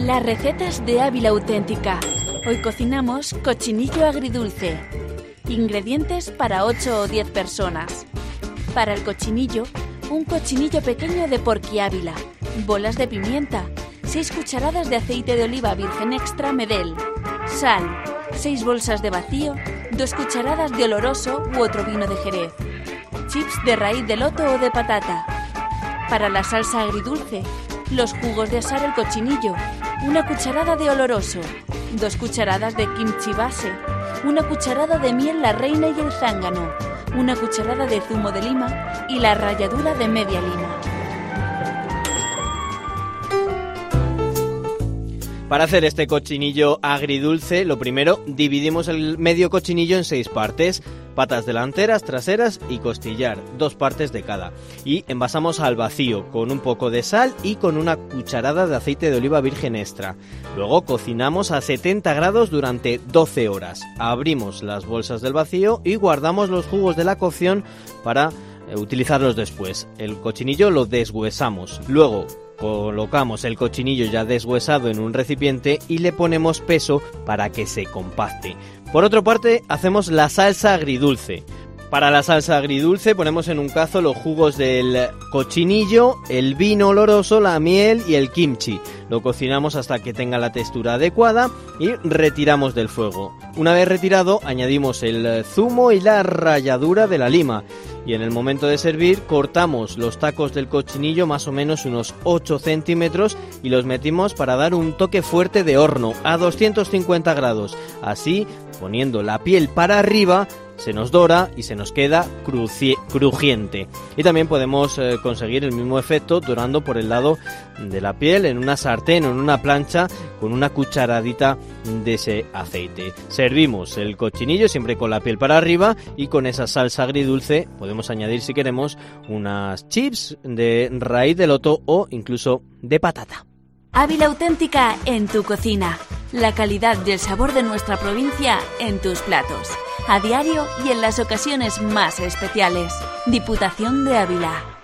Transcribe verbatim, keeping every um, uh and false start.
Las recetas de Ávila Auténtica. Hoy cocinamos cochinillo agridulce. Ingredientes para ocho o diez personas. Para el cochinillo, un cochinillo pequeño de Porquiávila, bolas de pimienta, seis cucharadas de aceite de oliva virgen extra Medel, sal, seis bolsas de vacío, dos cucharadas de oloroso u otro vino de Jerez, chips de raíz de loto o de patata. Para la salsa agridulce, los jugos de asar el cochinillo, una cucharada de oloroso, dos cucharadas de kimchi base, una cucharada de miel la reina y el zángano, una cucharada de zumo de lima y la ralladura de media lima. Para hacer este cochinillo agridulce, lo primero, dividimos el medio cochinillo en seis partes, patas delanteras, traseras y costillar, dos partes de cada. Y envasamos al vacío con un poco de sal y con una cucharada de aceite de oliva virgen extra. Luego cocinamos a setenta grados durante doce horas. Abrimos las bolsas del vacío y guardamos los jugos de la cocción para utilizarlos después. El cochinillo lo deshuesamos. Luego colocamos el cochinillo ya deshuesado en un recipiente y le ponemos peso para que se compacte. Por otra parte, hacemos la salsa agridulce. Para la salsa agridulce ponemos en un cazo los jugos del cochinillo, el vino oloroso, la miel y el kimchi. Lo cocinamos hasta que tenga la textura adecuada y retiramos del fuego. Una vez retirado, añadimos el zumo y la ralladura de la lima. Y en el momento de servir, cortamos los tacos del cochinillo más o menos unos ocho centímetros y los metimos para dar un toque fuerte de horno a doscientos cincuenta grados. Así, poniendo la piel para arriba, se nos dora y se nos queda cruci- crujiente. Y también podemos eh, conseguir el mismo efecto dorando por el lado de la piel en una sartén o en una plancha con una cucharadita de ese aceite. Servimos el cochinillo siempre con la piel para arriba y con esa salsa agridulce podemos añadir, si queremos, unas chips de raíz de loto o incluso de patata. Ávila Auténtica en tu cocina. La calidad y el sabor de nuestra provincia en tus platos. A diario y en las ocasiones más especiales. Diputación de Ávila.